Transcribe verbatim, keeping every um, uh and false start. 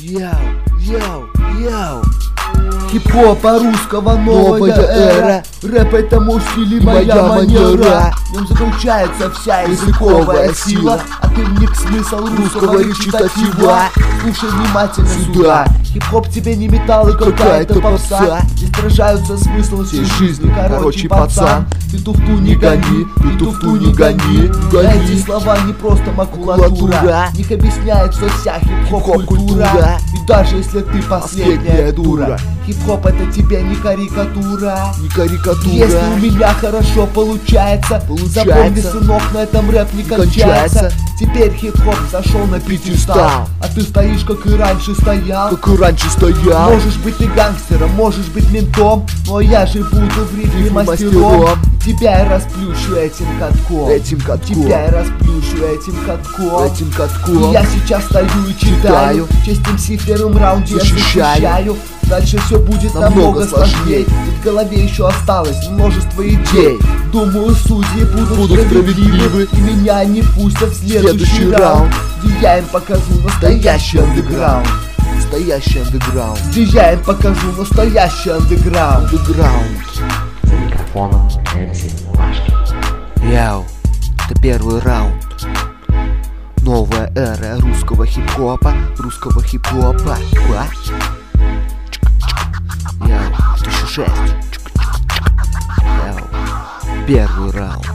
Яу, яу, яу. Хип-хопа русского новая, Новая эра. Рэп это мой стиль и моя манера. В нем заключается вся языковая сила, а ты вник смысл русского речитатива. Слушай внимательно сюда. Хип-хоп тебе не металл и какая-то попса. Здесь сражаются смыслом всей жизни. Короче, пацан, ты туфту не гони, ты туфту не гони. Эти слова не просто макулатура, в них объясняется вся хип-хоп культура. И даже если ты последняя дура, хип-хоп это тебе не карикатура. Не карикатура. Если у меня хорошо получается, Получается. запомни, сынок, на этом рэп не кончается. Кончается. Теперь хип-хоп зашел на пьедестал, а ты стоишь, как и раньше стоял. Как и раньше стоял. Можешь быть ты гангстером, можешь быть ментом, но я же буду в рифме Рифме мастером. мастером. Тебя я расплющу этим катком. Этим катком. Тебя я расплющу этим катком. Этим катком. И я сейчас стою и читаю, честь эм си в первом раунде я Защищаю. защищаю. Дальше все будет Намного намного сложнее, сложнее. ведь в голове еще осталось множество идей. Думаю, судьи будут, Будут справедливы, справедливы. и меня не пустят в следующий, Следующий раунд, раунд. где я им покажу настоящий андеграунд. Настоящий андеграунд. Где я им покажу настоящий андеграунд. Андеграунд. За микрофоном Энси Мурашкин. Яу, это первый раунд. Новая эра русского хип-хопа, русского хип-хопа. Ва? Яу, тысяча шесть. Яу, первый раунд.